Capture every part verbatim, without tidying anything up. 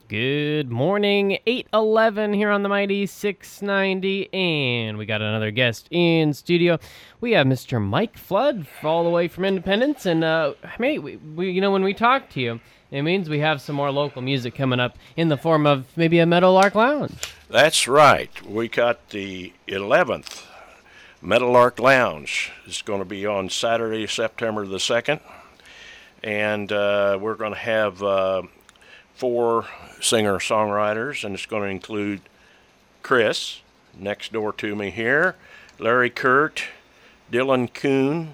Good morning, eight eleven here on the Mighty six ninety, and we got another guest in studio. We have Mister Mike Flood, all the way from Independence, and uh, mate, we, we, you know, when we talk to you, it means we have some more local music coming up in the form of maybe a Meadowlark Lounge. That's right. We got the eleventh Meadowlark Lounge. It's going to be on Saturday, September the second, and uh, we're going to have uh, four singer-songwriters, and it's going to include Chris, next door to me here, Larry Kurt, Dylan Kuhn,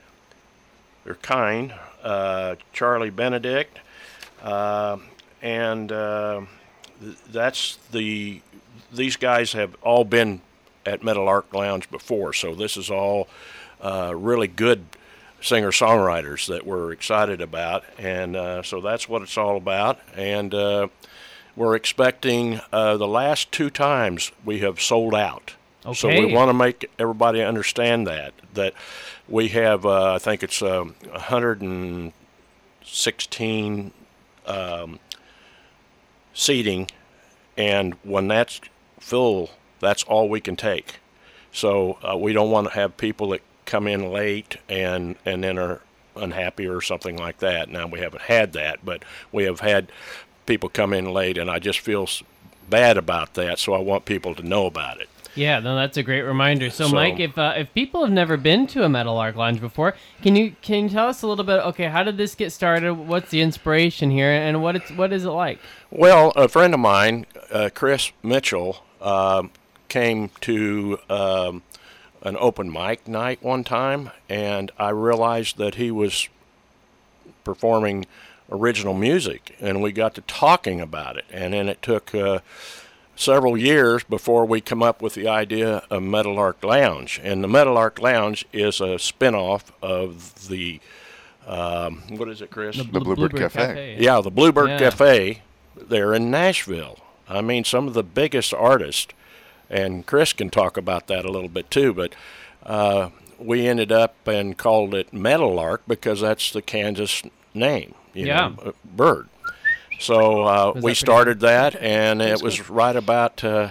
or Kine, uh, Charlie Benedict, uh, and uh, th- that's the, these guys have all been at Meadowlark Lounge before, so this is all uh, really good singer-songwriters that we're excited about, and uh, so that's what it's all about. And uh, we're expecting uh, the last two times we have sold out. Okay. So we want to make everybody understand that that we have uh, I think it's uh, one hundred sixteen um, seating, and when that's full, that's all we can take. So uh, we don't want to have people that come in late and and then are unhappy or something like that. Now, we haven't had that, but we have had people come in late, and I just feel bad about that, so I want people to know about it. Yeah, no, that's a great reminder. So, So- Mike, if uh, if people have never been to a Meadowlark Lounge before, can you can you tell us a little bit? Okay, how did this get started? What's the inspiration here, and what it's what is it like? Well, a friend of mine, uh, Chris Mitchell, um, came to um, an open mic night one time, and I realized that he was performing original music, and we got to talking about it, and then it took uh, several years before we come up with the idea of Meadowlark Lounge. And the Meadowlark Lounge is a spin-off of the um, what is it, Chris? The Bluebird Cafe. Yeah, the Bluebird Yeah. Cafe there in Nashville. I mean, some of the biggest artists, and Chris can talk about that a little bit too, but uh, we ended up and called it Meadowlark because that's the Kansas name, you Yeah. know, uh, bird. So uh, Was we that started that, and it was right about, uh,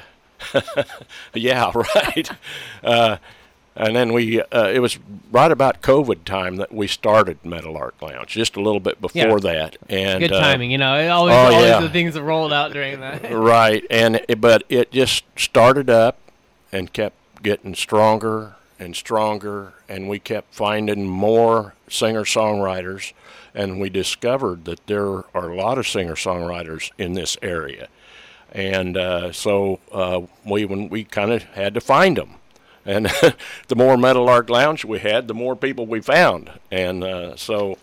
yeah, right. Uh, and then we, uh, it was right about COVID time that we started Meadowlark Lounge, just a little bit before Yeah. that. And Good uh, timing, you know. It always, oh, always yeah. the things that rolled out during that. Right, and it, but it just started up and kept getting stronger and stronger, and we kept finding more singer-songwriters, and we discovered that there are a lot of singer-songwriters in this area, and uh, so uh, we when we kind of had to find them, and the more Meadowlark Lounge we had, the more people we found, and uh, so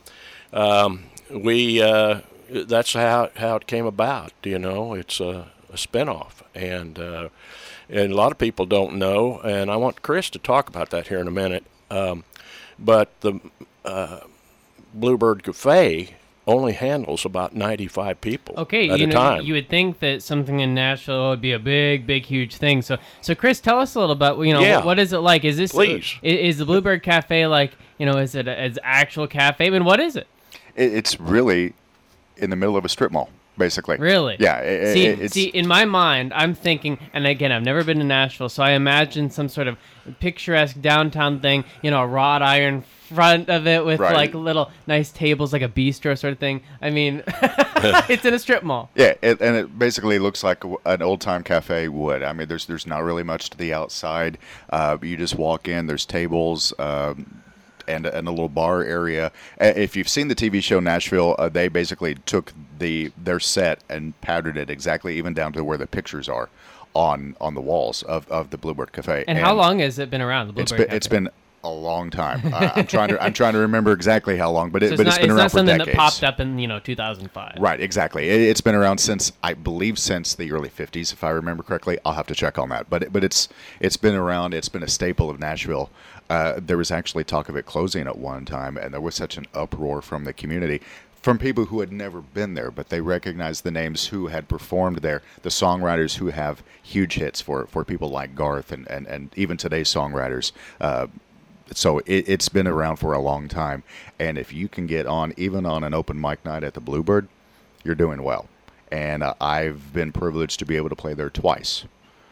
um, we. Uh, That's how how it came about. You know, it's a, a spinoff, and uh, and a lot of people don't know. And I want Chris to talk about that here in a minute. Um, but the uh, Bluebird Cafe only handles about ninety-five people Okay, at you a know, time. you would think that something in Nashville would be a big, big, huge thing. So, so Chris, tell us a little about, you know, Yeah. what, what is it like? Is this Please. Is, is the Bluebird Cafe like, you know, is it an actual cafe? I mean, what is it? It, it's really in the middle of a strip mall, basically. Really? Yeah. It, See, it, it's, see, in my mind, I'm thinking, and again, I've never been to Nashville, so I imagine some sort of picturesque downtown thing, you know, a wrought iron front of it with Right. like little nice tables, like a bistro sort of thing. I mean, it's in a strip mall. yeah, it, and it basically looks like a- an old-time cafe would. I mean, there's there's not really much to the outside. Uh, you just walk in. There's tables. Um, and, and a little bar area. Uh, If you've seen the T V show Nashville, uh, they basically took the their set and patterned it exactly even down to where the pictures are on on the walls of, of the Bluebird Cafe. And, how long has it been around, the Bluebird It's been Cafe? it's been a long time. I, I'm trying to I'm trying to remember exactly how long, but it So but it's it's not, been it's around not for something decades. that popped up in, you know, two thousand five. Right, exactly. It, it's been around since I believe since the early fifties, if I remember correctly. I'll have to check on that, but it, but it's it's been around. It's been a staple of Nashville. Uh, there was actually talk of it closing at one time, and there was such an uproar from the community, from people who had never been there, but they recognized the names who had performed there, the songwriters who have huge hits for, for people like Garth and, and, and even today's songwriters. Uh, so it, it's been around for a long time, and if you can get on, even on an open mic night at the Bluebird, you're doing well. and uh, I've been privileged to be able to play there twice.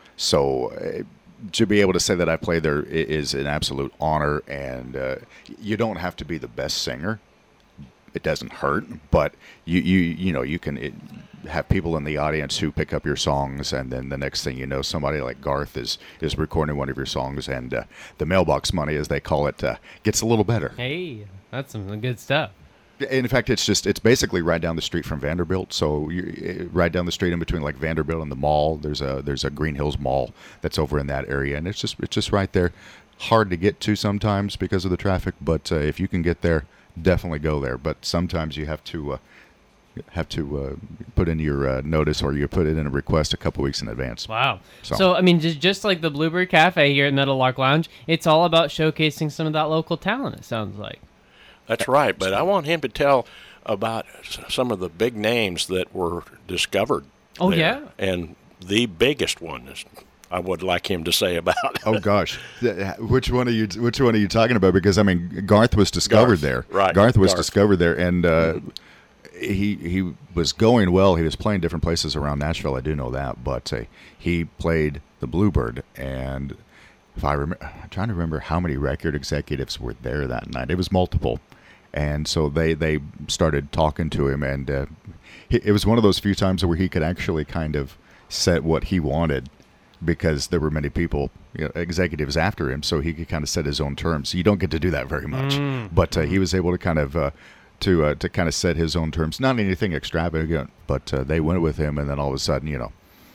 So uh, to be able to say that I played there i- is an absolute honor, and uh, you don't have to be the best singer. It doesn't hurt, but you you you know you can it, have people in the audience who pick up your songs, and then the next thing you know, somebody like Garth is is recording one of your songs, and uh, the mailbox money, as they call it, uh, gets a little better. Hey, that's some good stuff. In fact, it's just it's basically right down the street from Vanderbilt. So you right down the street in between like Vanderbilt and the mall. There's a there's a Green Hills Mall that's over in that area, and it's just it's just right there. Hard to get to sometimes because of the traffic, but uh, if you can get there, definitely go there. But sometimes you have to uh, have to uh, put in your uh, notice, or you put it in a request a couple weeks in advance. Wow. So- So, I mean, just just like the Bluebird Cafe here at Metal Lark Lounge, it's all about showcasing some of that local talent, it sounds like. That's right, but I want him to tell about s- some of the big names that were discovered. Oh, there. yeah? And the biggest one is, I would like him to say about. Oh gosh, Th- which one are you? Which one are you talking about? Because I mean, Garth was discovered Garth, there. right, Garth was Garth. discovered there, and uh, he he was going well. He was playing different places around Nashville. I do know that, but uh, he played the Bluebird, and if I remember, I'm trying to remember how many record executives were there that night. It was multiple, and so they they started talking to him, and uh, it it was one of those few times where he could actually kind of set what he wanted, because there were many people, you know, executives after him, so he could kind of set his own terms. You don't get to do that very much, Mm. but uh, he was able to kind of uh, to uh, to kind of set his own terms. Not anything extravagant, but uh, they went with him, and then all of a sudden, you know,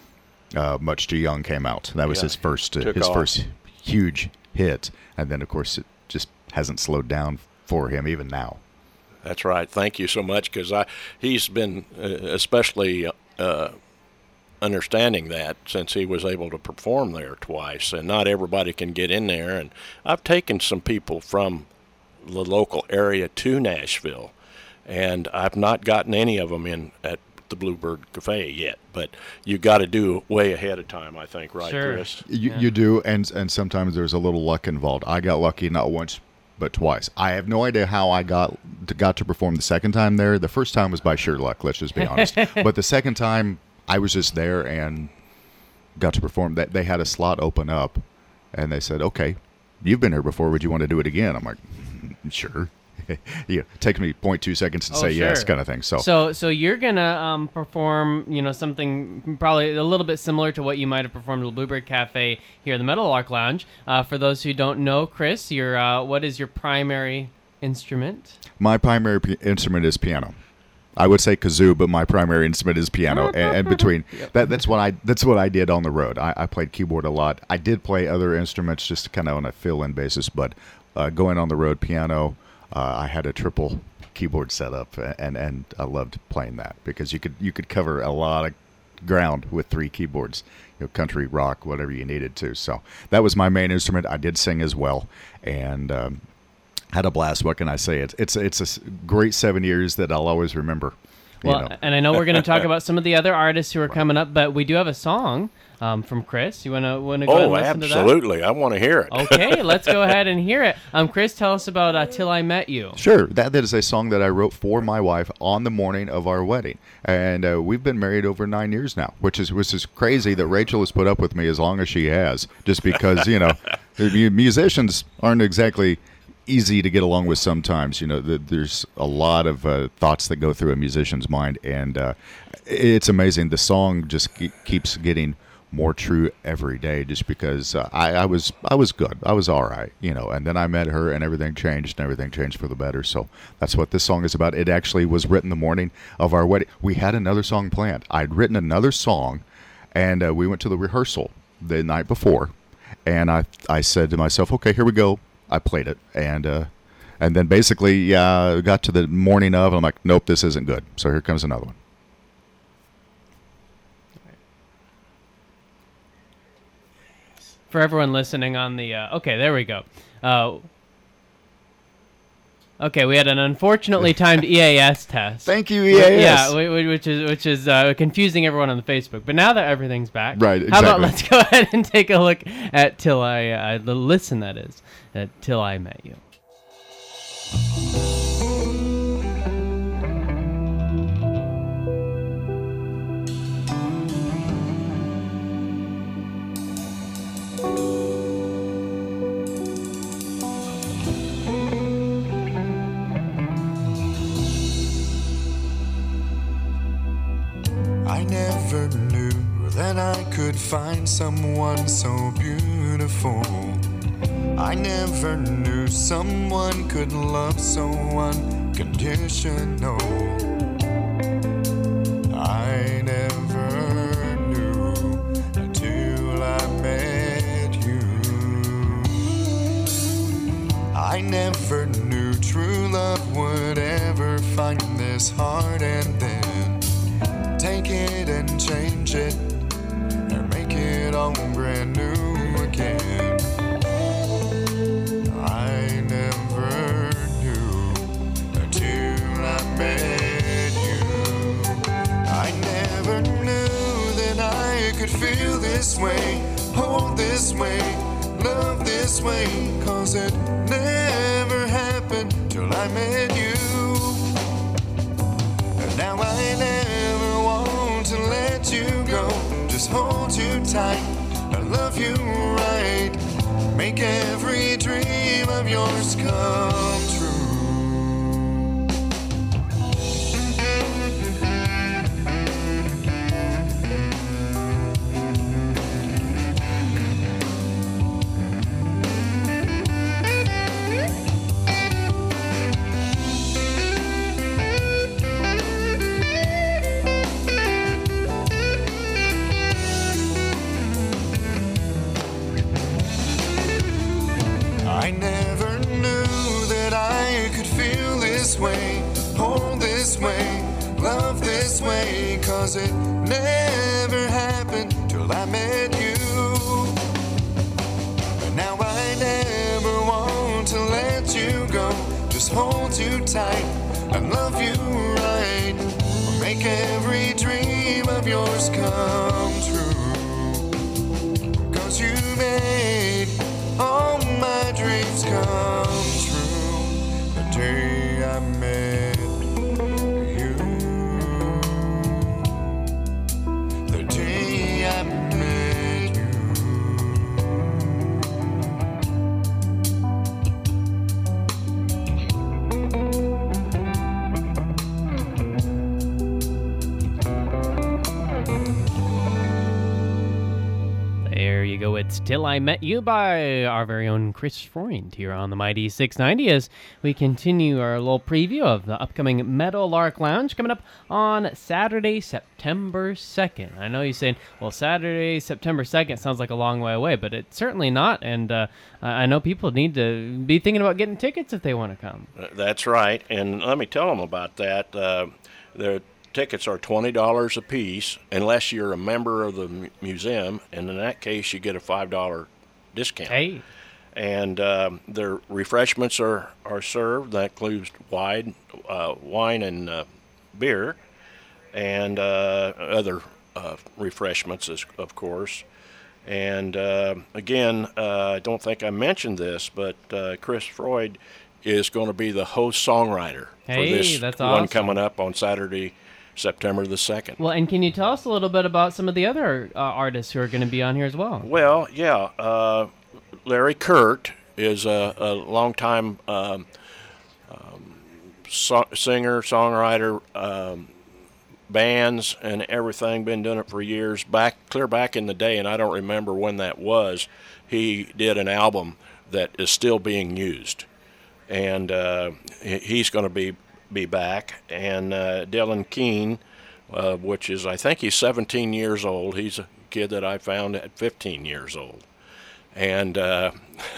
uh, Much Too Young came out. That was Yeah, his first uh, took his off. first huge hit, and then of course it just hasn't slowed down for him even now. That's right. Thank you so much, because I he's been uh, especially uh, understanding that since he was able to perform there twice, and not everybody can get in there. And I've taken some people from the local area to Nashville, and I've not gotten any of them in at the Bluebird Cafe yet. But you got to do way ahead of time, I think, right, Sure. Chris? You, Yeah. you do, and and sometimes there's a little luck involved. I got lucky not once, but twice. I have no idea how I got to, got to perform the second time there. The first time was by sheer luck, let's just be honest. But the second time, I was just there and got to perform. That they had a slot open up, and they said, "Okay, you've been here before. Would you want to do it again?" I'm like, "Sure." Yeah, it takes me zero point two seconds to Oh, say yes, sure. kind of thing. So, So, so you're gonna um, perform, you know, something probably a little bit similar to what you might have performed at the Bluebird Cafe here at the Metal Lark Lounge. Uh, for those who don't know, Chris, your uh, what is your primary instrument? my primary p- instrument is piano. I would say kazoo, but my primary instrument is piano. and, and between that, that's what I that's what I did on the road. I, I played keyboard a lot. I did play other instruments just kind of on a fill-in basis, but uh, going on the road, piano. Uh, I had a triple keyboard setup, and and I loved playing that because you could you could cover a lot of ground with three keyboards. You know, country, rock, whatever you needed to. So that was my main instrument. I did sing as well, and um, had a blast. What can I say? It's it's it's a s- great seven years that I'll always remember. You Well, know. and I know we're going to talk about some of the other artists who are coming up, but we do have a song um, from Chris. You want to want to go ahead and Oh, listen to that? absolutely. I want to hear it. Okay, let's go ahead and hear it. Um, Chris, tell us about uh, "Till I Met You." Sure, that that is a song that I wrote for my wife on the morning of our wedding, and uh, we've been married over nine years now, which is which is crazy that Rachel has put up with me as long as she has, just because you know, the musicians aren't exactly easy to get along with sometimes. You know, the, there's a lot of uh, thoughts that go through a musician's mind, and uh, it's amazing. The song just ke- keeps getting more true every day, just because uh, I, I was I was good, I was all right, you know. And then I met her, and everything changed, and everything changed for the better. So that's what this song is about. It actually was written the morning of our wedding. We had another song planned. I'd written another song, and uh, we went to the rehearsal the night before, and I I said to myself, okay, here we go. I played it, and uh, and then basically, yeah, got to the morning of, and I'm like, nope, this isn't good. So here comes another one. For everyone listening on the, uh, okay, there we go. Uh, okay, we had an unfortunately timed E A S test. Thank you, E A S. Yeah, whi- whi- which is which is uh, confusing everyone on the Facebook. But now that everything's back, Right, How about exactly. let's go ahead and take a look at "Till I," uh, the listen that is, at "Till I Met You." I never knew that I could find someone so beautiful. I never knew someone could love so unconditional. I never knew until I met you. I never knew true love would ever find this heart and then take it and change it and make it all brand new again. I never knew until I met you. I never knew that I could feel this way, hold this way, love this way, 'cause it never happened till I met you. And now I never want to let you go, just hold you tight, I love you right, make every dream of yours come true. I never knew that I could feel this way, hold this way, love this way, 'cause it never happened till I met you. But now I never want to let you go, just hold you tight and love you right, make every dream of yours come true. 'Cause you made all my dreams come true the day I met you. The day I met you. There you go. It's Till I Met You by our very own Chris Freund here on the Mighty six ninety as we continue our little preview of the upcoming Meadowlark Lounge coming up on Saturday, September second. I know you're saying, well, Saturday, September second sounds like a long way away, but it's certainly not. And uh, I know people need to be thinking about getting tickets if they want to come. That's right. And let me tell them about that. Uh, the tickets are twenty dollars a piece unless you're a member of the mu- museum, and in that case you get a five dollars discount. Hey. And um, their refreshments are, are served. That includes wine, uh, wine and uh, beer, and uh, other uh, refreshments, as, of course. And uh, again, uh, I don't think I mentioned this, but uh, Chris Freund is going to be the host songwriter Hey, for this that's one awesome. coming up on Saturday, September the second. Well, and can you tell us a little bit about some of the other uh, artists who are going to be on here as well? Well, yeah. Uh, Larry Kurt is a, a longtime um, um, so- singer, songwriter, um, bands and everything. Been doing it for years, back clear back in the day, and I don't remember when that was. He did an album that is still being used, and uh, he- he's going to be be back. And uh, Dylan Keene, uh, which is I think he's seventeen years old. He's a kid that I found at fifteen years old. And uh,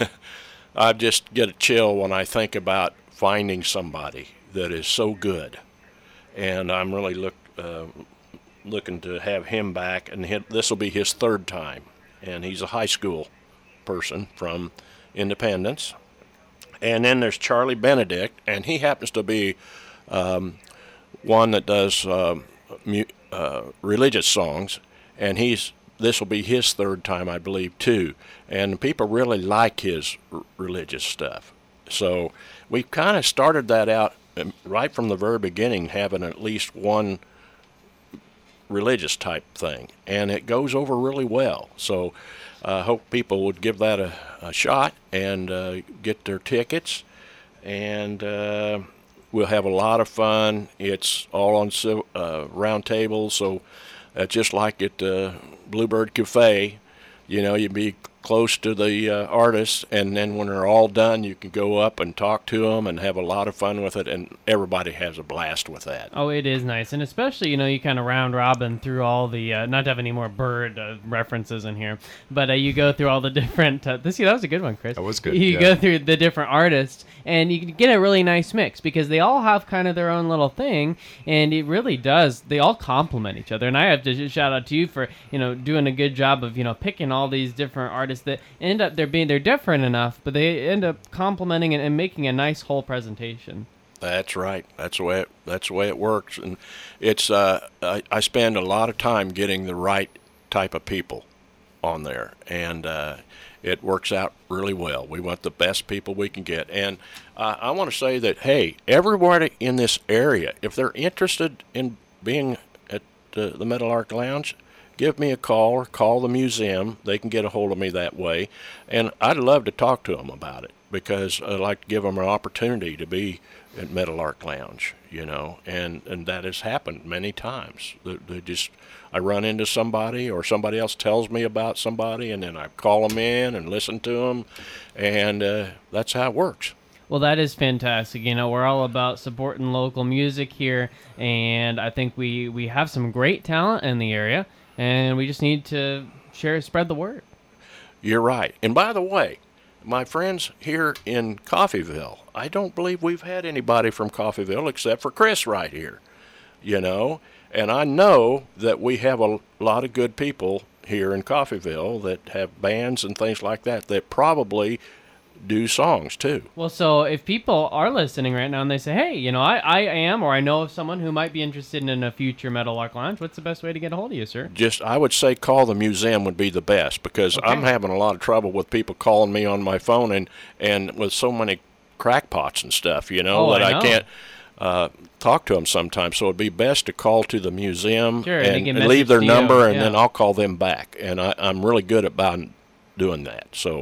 I just get a chill when I think about finding somebody that is so good. And I'm really look, uh, looking to have him back. And this will be his third time. And he's a high school person from Independence. And then there's Charlie Benedict, and he happens to be um, one that does uh, mu- uh, religious songs. And he's this will be his third time, I believe, too. And people really like his r- religious stuff. So we kind of started that out um, right from the very beginning, having at least one religious type thing. And it goes over really well. So I uh, hope people would give that a, a shot and uh, get their tickets. And uh, we'll have a lot of fun. It's all on uh, round tables, so uh, just like at uh, Bluebird Cafe. You know, you'd be close to the uh, artists, and then when they're all done, you can go up and talk to them and have a lot of fun with it, and everybody has a blast with that. Oh, it is nice, and especially, you know, you kind of round robin through all the, uh, not to have any more bird uh, references in here, but uh, you go through all the different, uh, this, that was a good one, Chris. That was good, You yeah. go through the different artists, and you get a really nice mix, because they all have kind of their own little thing, and it really does, they all complement each other, and I have to just shout out to you for, you know, doing a good job of, you know, picking all these different artists that end up, they're being, they're different enough, but they end up complementing and, and making a nice whole presentation. That's right. That's the way it, that's the way it works, and it's uh, I, I spend a lot of time getting the right type of people on there, and uh, it works out really well. We want the best people we can get, and uh, I want to say that hey, everybody in this area, if they're interested in being at uh, the Meadowlark Lounge, give me a call or call the museum. They can get a hold of me that way, and I'd love to talk to them about it, because I'd like to give them an opportunity to be at Meadowlark Lounge, you know, and, and that has happened many times. They, they just, I run into somebody, or somebody else tells me about somebody, and then I call them in and listen to them, and uh, that's how it works. Well, that is fantastic. You know, we're all about supporting local music here, and I think we, we have some great talent in the area, and we just need to share, spread the word. You're right. And by the way, my friends here in Coffeyville, I don't believe we've had anybody from Coffeyville except for Chris right here, you know, and I know that we have a lot of good people here in Coffeyville that have bands and things like that that probably do songs too. Well, so if people are listening right now and they say, hey, you know, I, I am, or I know of someone who might be interested in a future Meadowlark Lounge, what's the best way to get a hold of you, sir? Just, I would say call the museum would be the best, because Okay. I'm having a lot of trouble with people calling me on my phone, and, and with so many crackpots and stuff, you know, Oh, that I I, know. can't uh, talk to them sometimes. So it'd be best to call to the museum Sure, and they and, can and message leave their to you, number, and yeah. then I'll call them back. And I, I'm really good about doing that. So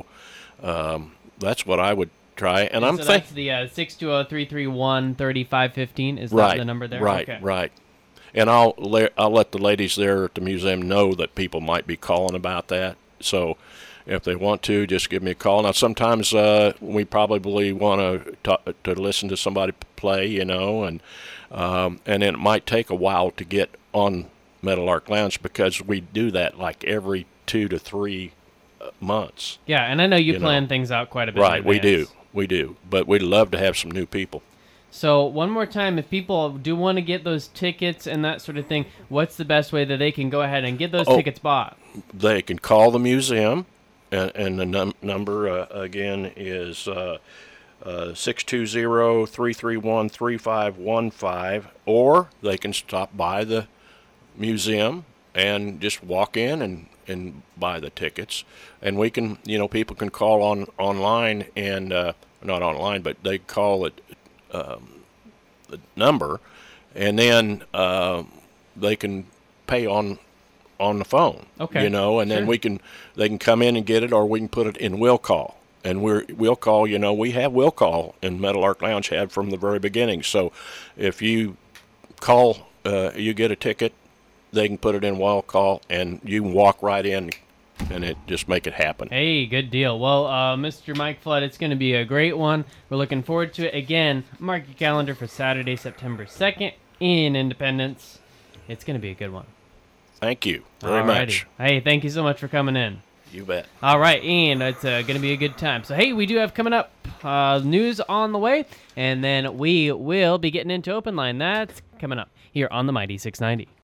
um, that's what I would try. And I'm so thinking, that's the uh, six two zero, three three one, three five one five. Is that right, the number there? right, Okay. right. And I'll le- I'll let the ladies there at the museum know that people might be calling about that. So if they want to, just give me a call. Now, sometimes uh, we probably want to to listen to somebody play, you know, and um, and then it might take a while to get on Meadowlark Lounge, because we do that like every two to three uh, months. Yeah, and I know you, You plan know. things out quite a bit. in Right, we do, advance. we do. But we'd love to have some new people. So one more time, if people do want to get those tickets and that sort of thing, what's the best way that they can go ahead and get those Oh. tickets bought? They can call the museum, and, and the num- number uh, again is uh, uh, six two zero, three three one, three five one five, or they can stop by the museum and just walk in and, and buy the tickets. And we can, you know, people can call on online, and uh, not online, but they call it um, the number, and then uh, they can pay on on the phone. Okay. You know, and then Sure. we can they can come in and get it, or we can put it in will call. And we're will call, you know, we have will call in Meadowlark Lounge, had from the very beginning. So if you call, uh, you get a ticket, they can put it in will call, and you can walk right in and it just make it happen. Hey, good deal. Well, uh, Mister Mike Flood, it's going to be a great one. We're looking forward to it. Again, mark your calendar for Saturday, September second in Independence. It's going to be a good one. Thank you very Alrighty. much. Hey, thank you so much for coming in. You bet. All right, and it's uh, going to be a good time. So, hey, we do have coming up uh, news on the way, and then we will be getting into Open Line. That's coming up here on the Mighty six ninety.